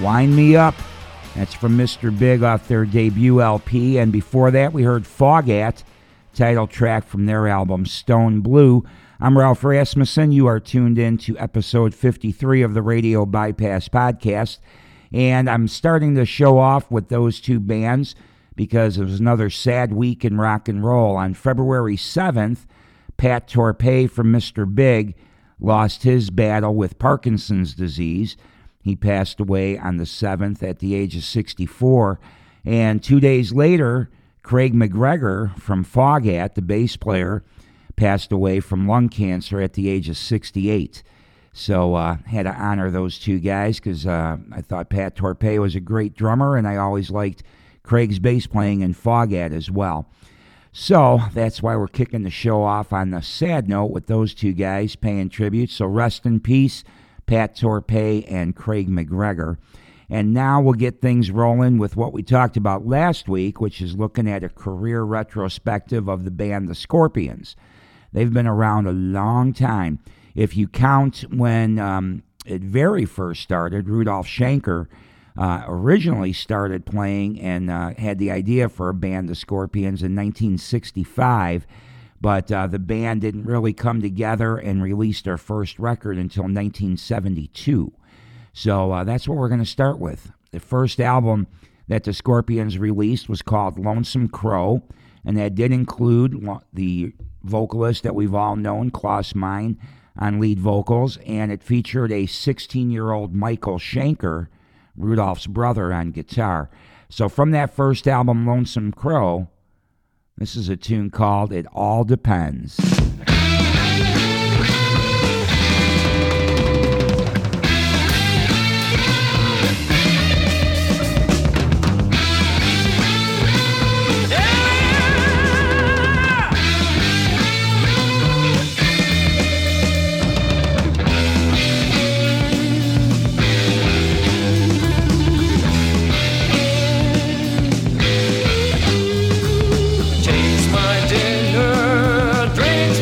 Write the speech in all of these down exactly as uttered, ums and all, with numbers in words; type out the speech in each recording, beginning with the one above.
Wind Me Up. That's from Mister Big off their debut L P. And before that, we heard Foghat, title track from their album Stone Blue. I'm Ralph Rasmussen. You are tuned in to episode fifty-three of the Radio Bypass Podcast. And I'm starting the show off with those two bands because it was another sad week in rock and roll. On February seventh, Pat Torpey from Mister Big lost his battle with Parkinson's disease. He passed away on the seventh at the age of sixty-four. And two days later, Craig McGregor from Foghat, the bass player, passed away from lung cancer at the age of sixty-eight. So I uh, had to honor those two guys because uh, I thought Pat Torpey was a great drummer, and I always liked Craig's bass playing in Foghat as well. So that's why we're kicking the show off on a sad note with those two guys paying tribute. So rest in peace, Pat Torpey and Craig McGregor. And now we'll get things rolling with what we talked about last week, which is looking at a career retrospective of the band The Scorpions. They've been around a long time. If you count when um, it very first started, Rudolf Schenker uh, originally started playing and uh, had the idea for a band, The Scorpions, in nineteen sixty-five, but uh, the band didn't really come together and release their first record until nineteen seventy-two. So uh, that's what we're going to start with. The first album that The Scorpions released was called Lonesome Crow, and that did include the vocalist that we've all known, Klaus Meine, on lead vocals, and it featured a sixteen-year-old Michael Schenker, Rudolph's brother, on guitar. So from that first album, Lonesome Crow, this is a tune called It All Depends. Drink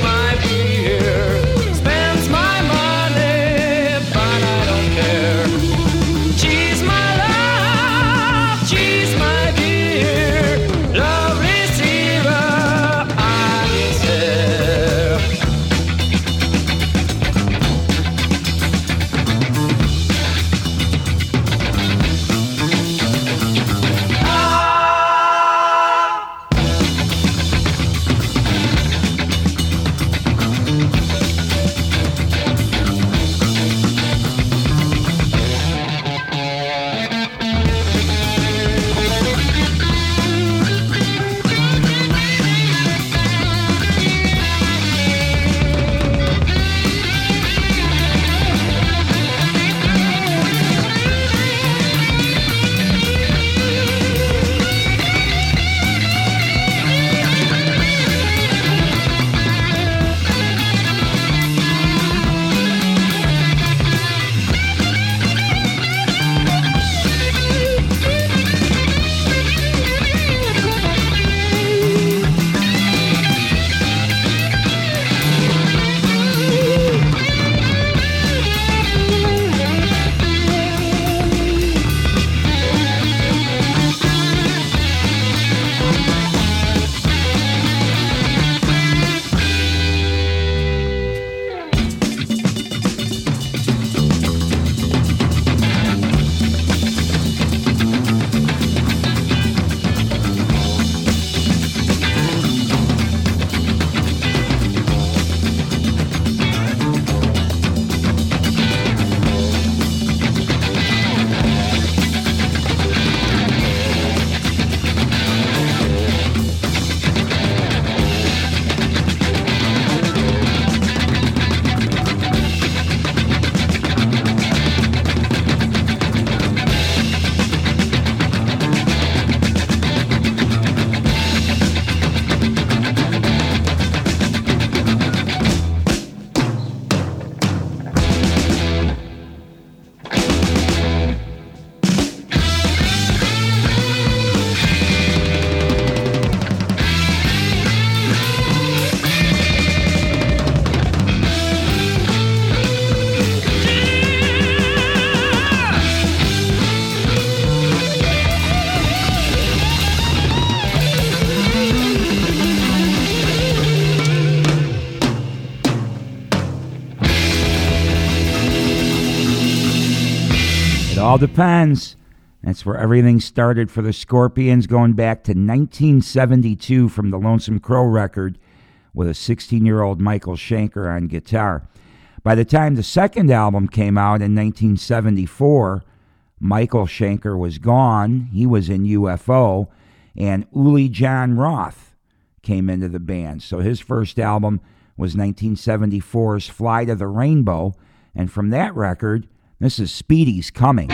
all depends. That's where everything started for the Scorpions, going back to nineteen seventy-two from the Lonesome Crow record with a sixteen-year-old Michael Schenker on guitar. By the time the second album came out in nineteen seventy-four, Michael Schenker was gone. He was in U F O, and Uli Jon Roth came into the band. So his first album was nineteen seventy-four's Fly to the Rainbow, and from that record, this is Speedy's Coming.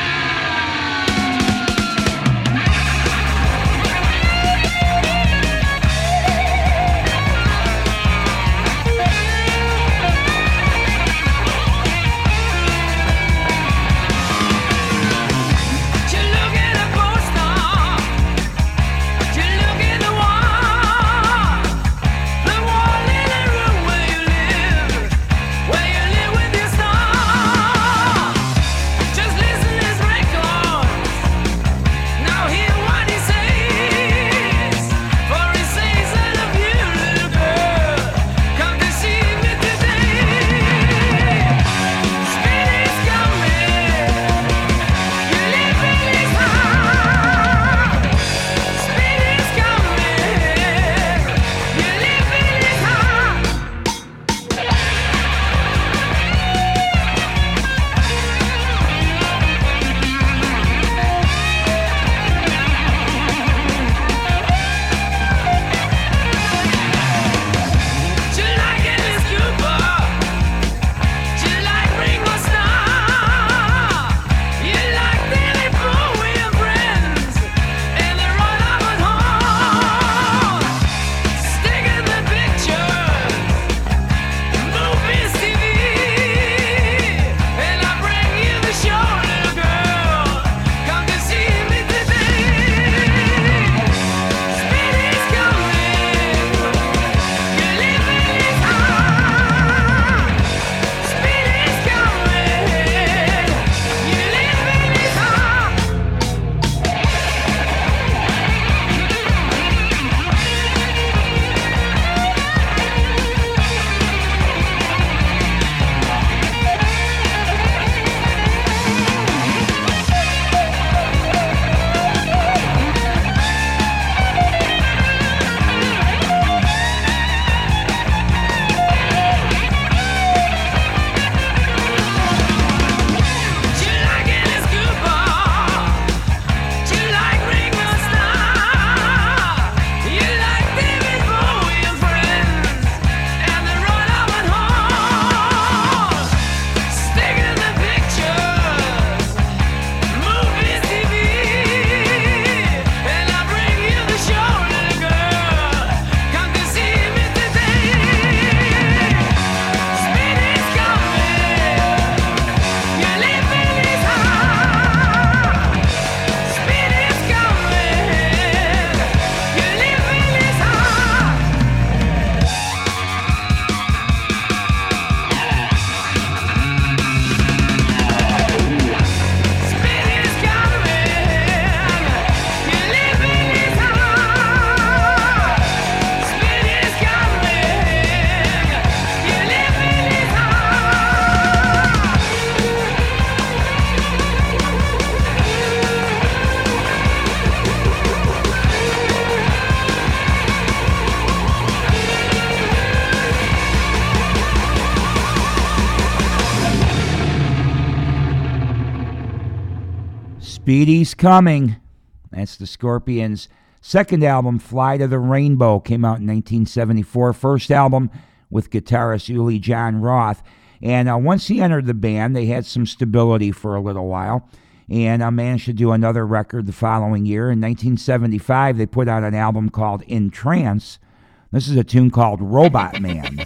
Speedy's Coming. That's the Scorpions' second album, Fly to the Rainbow, came out in nineteen seventy-four. First album with guitarist Uli Jon Roth. And uh, once he entered the band, they had some stability for a little while. And I uh, managed to do another record the following year. In nineteen seventy-five, they put out an album called In Trance. This is a tune called Robot Man.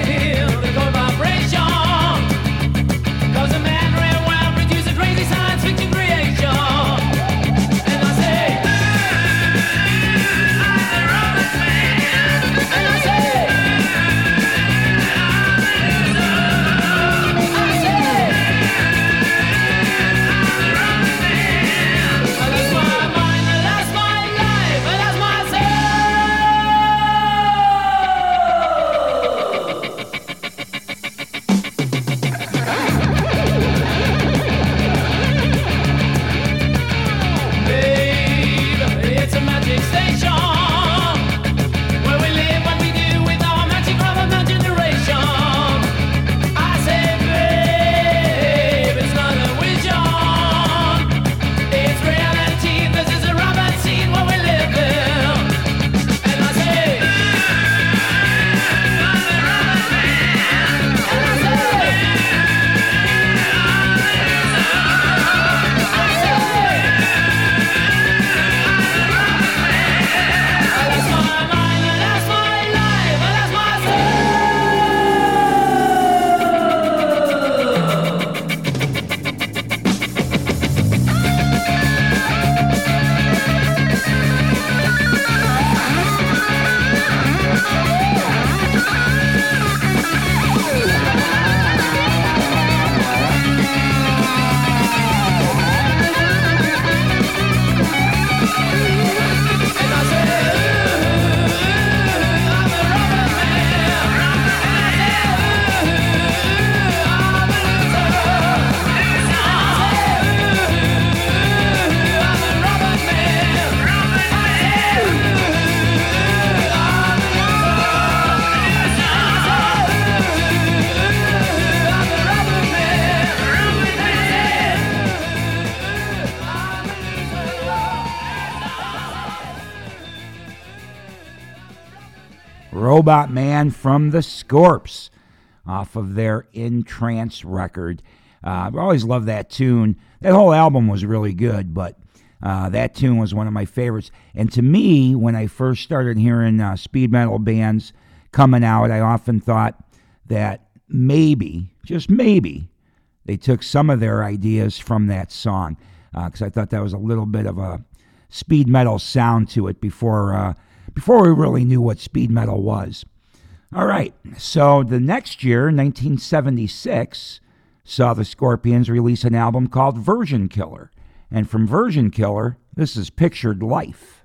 Science fiction. Robot Man from the Scorps off of their In Trance record. Uh, I always loved that tune. That whole album was really good, but uh, that tune was one of my favorites. And to me, when I first started hearing uh, speed metal bands coming out, I often thought that maybe, just maybe, they took some of their ideas from that song, because uh, I thought that was a little bit of a speed metal sound to it before uh, before we really knew what speed metal was. All right, so the next year, nineteen seventy-six, saw the Scorpions release an album called Version Killer. And from Version Killer, this is Pictured Life.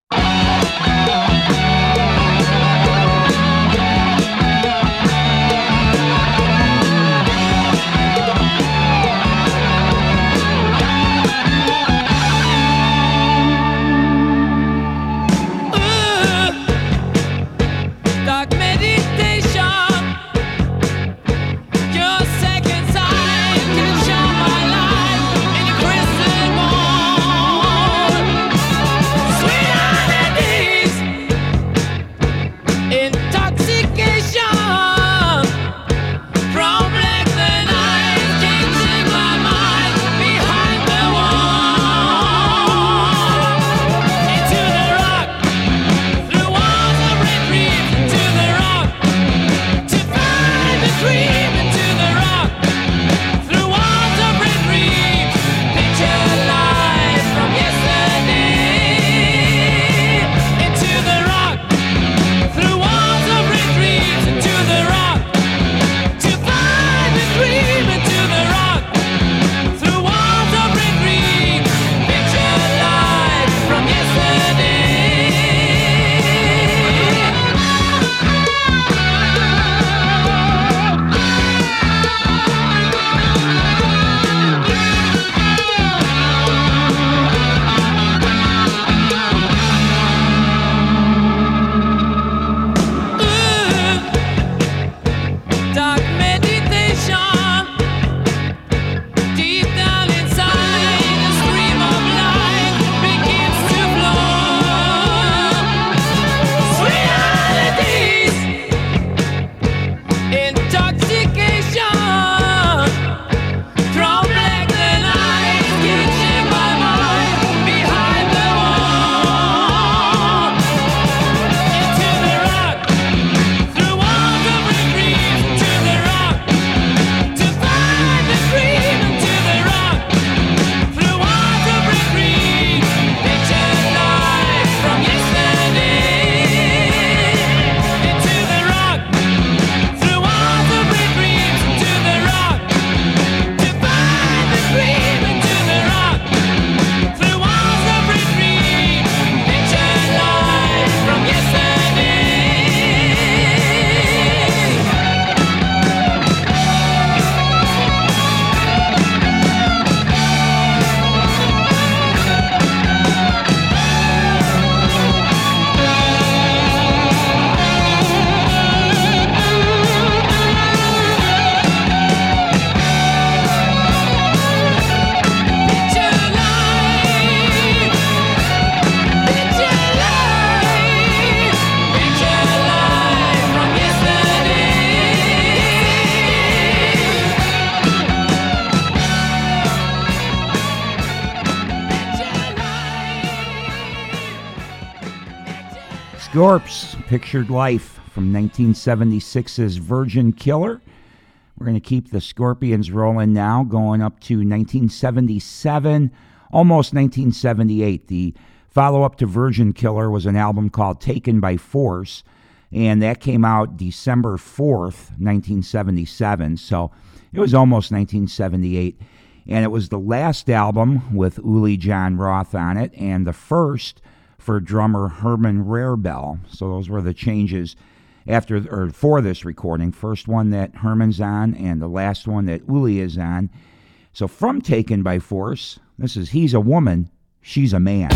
Scorps, Pictured Life from nineteen seventy-six's Version Killer. We're going to keep the Scorpions rolling now, going up to nineteen seventy-seven, almost nineteen seventy-eight. The follow-up to Version Killer was an album called Taken by Force, and that came out December fourth, nineteen seventy-seven, so it was almost nineteen seventy-eight. And it was the last album with Uli Jon Roth on it, and the first for drummer Herman Rarebell. So those were the changes after or for this recording. First one that Herman's on, and the last one that Uli is on. So from Taken by Force, this is He's a Woman, She's a Man.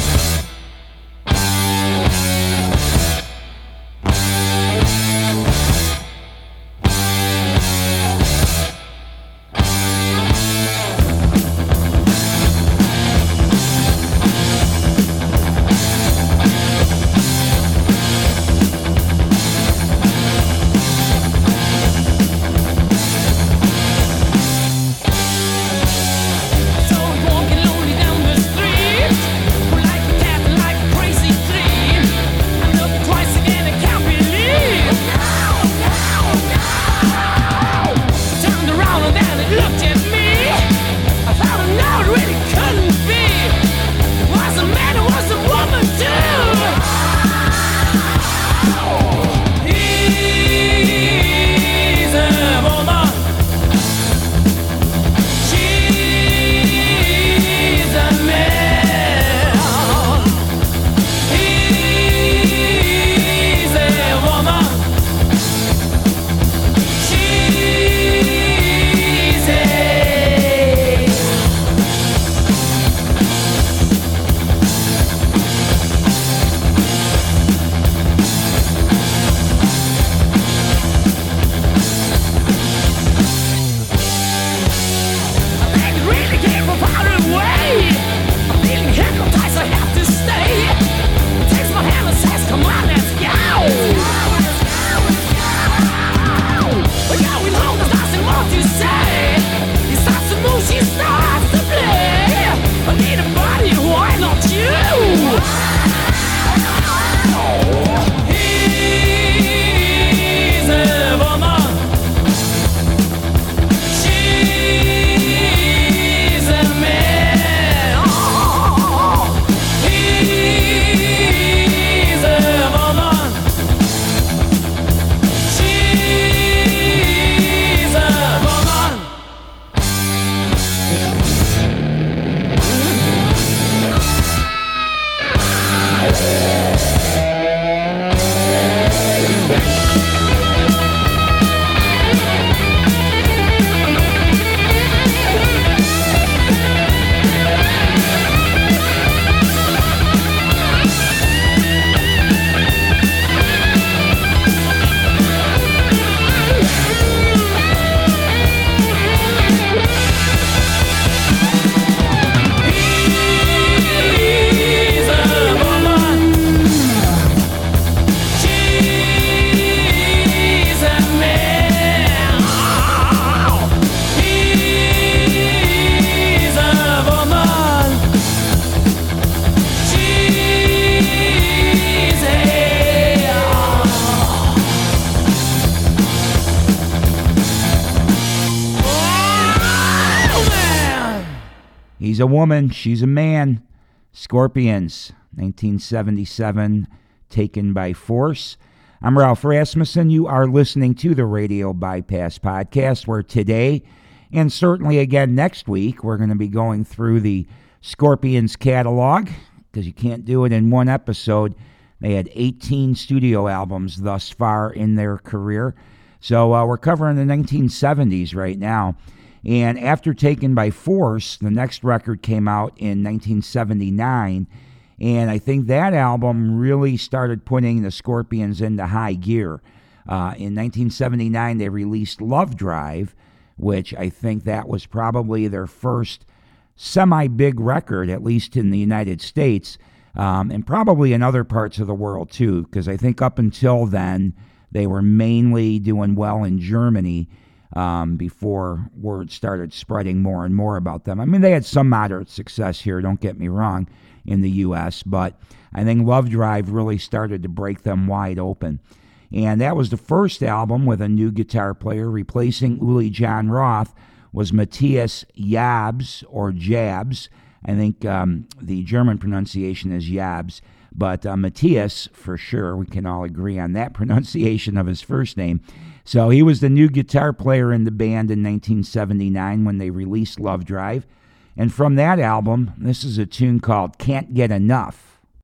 He's a woman, she's a man. Scorpions, nineteen seventy-seven, Taken by Force. I'm Ralph Rasmussen. You are listening to the Radio Bypass Podcast, where today, and certainly again next week, we're going to be going through the Scorpions catalog, because you can't do it in one episode. They had eighteen studio albums thus far in their career. So uh, we're covering the nineteen seventies right now. And after Taken by Force, the next record came out in nineteen seventy-nine. And I think that album really started putting the Scorpions into high gear. Uh, in nineteen seventy-nine, they released Love Drive, which I think that was probably their first semi-big record, at least in the United States, um, and probably in other parts of the world too, because I think up until then, they were mainly doing well in Germany um, before word started spreading more and more about them. I mean, they had some moderate success here, don't get me wrong, in the U S, but I think Love Drive really started to break them wide open. And that was the first album with a new guitar player. Replacing Uli John Roth was Matthias Jabs, or Jabs. I think um, the German pronunciation is Jabs, but uh, Matthias, for sure, we can all agree on that pronunciation of his first name. So he was the new guitar player in the band in nineteen seventy-nine when they released Love Drive. And from that album, this is a tune called Can't Get Enough.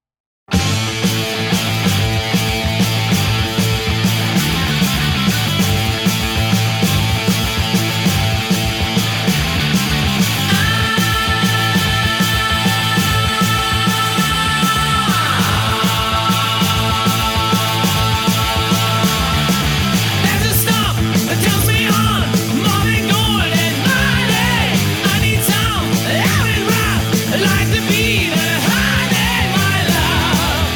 Like the beat of honey, my love.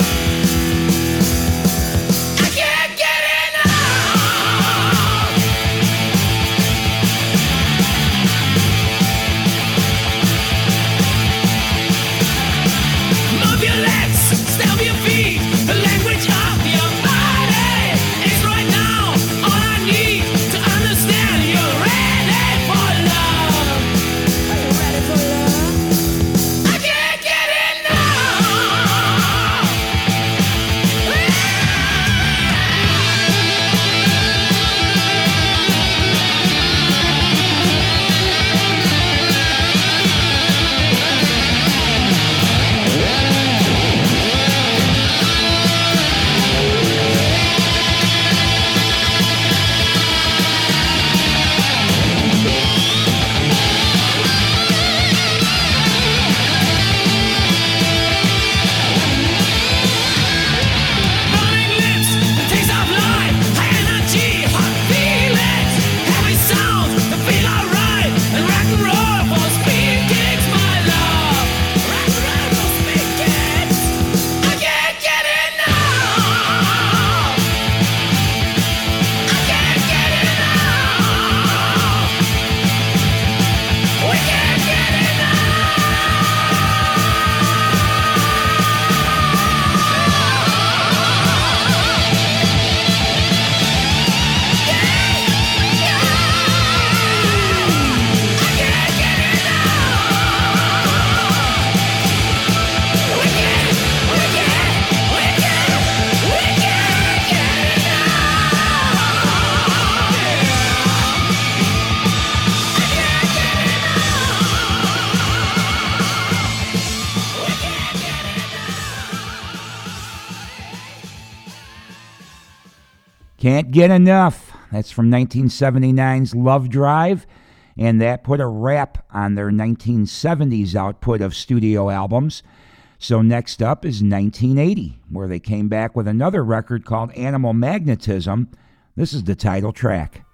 Can't Get Enough. That's from nineteen seventy-nine's Love Drive, and that put a wrap on their nineteen seventies output of studio albums. So next up is nineteen eighty, where they came back with another record called Animal Magnetism. This is the title track.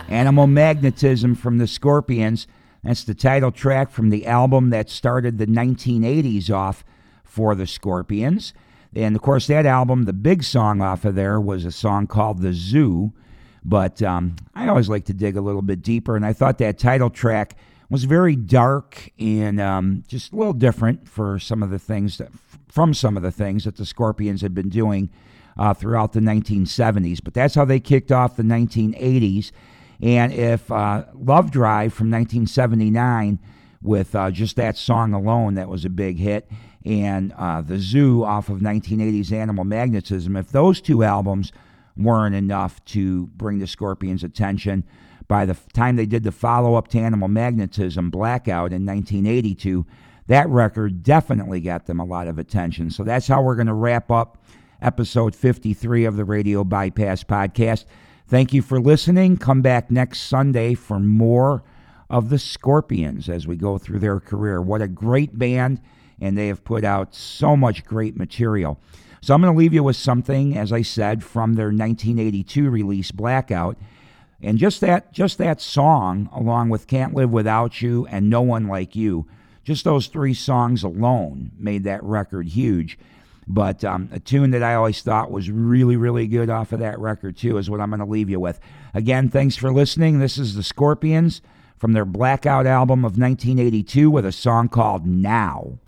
Animal Magnetism from the Scorpions. That's the title track from the album that started the nineteen eighties off for the Scorpions. And, of course, that album, the big song off of there was a song called The Zoo. But um, I always like to dig a little bit deeper, and I thought that title track was very dark and um, just a little different for some of the things that, from some of the things that the Scorpions had been doing uh, throughout the nineteen seventies. But that's how they kicked off the nineteen eighties. And if uh, Love Drive from nineteen seventy-nine, with uh, just that song alone, that was a big hit, and uh, The Zoo off of nineteen eighties Animal Magnetism, if those two albums weren't enough to bring the Scorpions' attention, by the time they did the follow-up to Animal Magnetism, Blackout, in nineteen eighty-two, that record definitely got them a lot of attention. So that's how we're going to wrap up episode fifty-three of the Radio Bypass Podcast. Thank you for listening. Come back next Sunday for more of the Scorpions as we go through their career. What a great band, and they have put out so much great material. So I'm going to leave you with something, as I said, from their nineteen eighty-two release, Blackout. And just that just that song, along with Can't Live Without You and No One Like You, just those three songs alone made that record huge. But um, a tune that I always thought was really, really good off of that record, too, is what I'm going to leave you with. Again, thanks for listening. This is the Scorpions from their Blackout album of nineteen eighty-two with a song called Now.